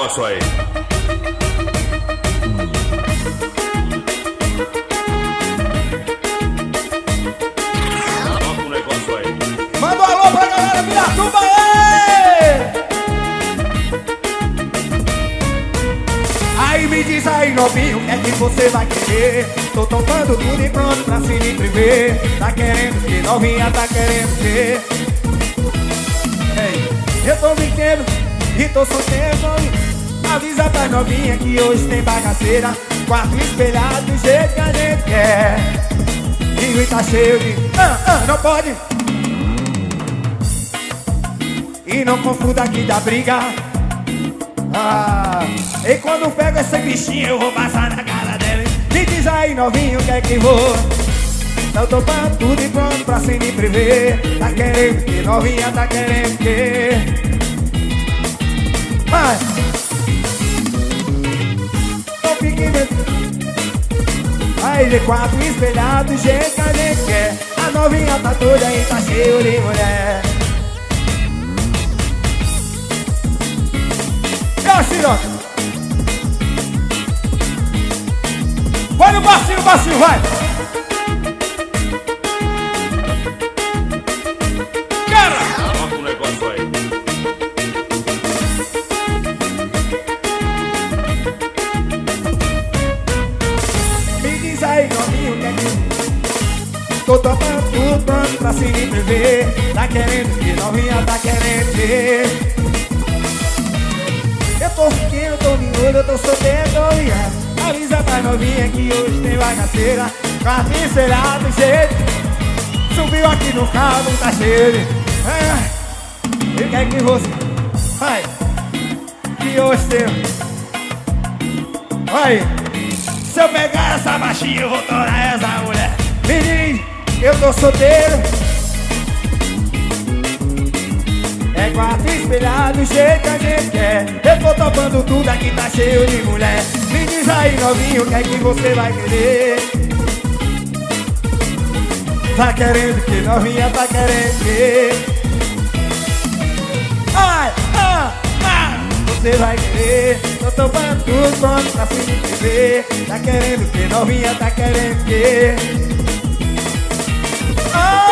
negócio aí. Toca um negócio aí. Manda um alô pra galera Piratuba aí! Aí me diz aí, novinho, o que é que você vai querer? Tô tocando tudo e pronto pra se inscrever. Tá querendo que novinha, tá querendo que? Ei, eu tô brincando e tô solteiro. Avisa pra novinha que hoje tem bagaceira. Quarto espelhado do jeito que a gente quer. E tá cheio de não pode. E não confunda que dá briga. E quando pego essa bichinha eu vou passar na cara dela. Me diz aí, novinho, o que é que vou? Eu tô pra tudo e pronto pra se me prever. Tá querendo que novinha, tá querendo que? Vai! Tô pequeno. Aí de quatro espelhado, do jeito que a gente quer. A novinha tá toda aí, tá cheio de mulher. E assim, ó. Vai no baixinho, baixinho, vai! Toca um negócio aí. Me diz aí, novinho, o que é que... Tô tocando tudo pronto pra se me prever. Tá querendo que novinha, tá querendo que? Eu tô pequeno, tô miúdo, eu tô solteiro, tô ligado. Avisa pra novinha que hoje tem bagaceira. Quarto encerrado, jeito. Subiu aqui no carro, tá cheio de... E o que é que você... Vai! Que hoje tem... Vai! Se eu pegar essa baixinha, eu vou torar essa mulher. Me diz, eu tô solteiro. É quarto espelhado, do jeito que a gente quer. Eu tô topando tudo, aqui tá cheio de mulher. Me diz aí, novinho, o que é que você vai querer? Tá querendo que novinha, tá querendo que? Ai, você vai querer. Tô topando tudo, pronto pra se inscrever. Tá querendo que novinha, tá querendo que?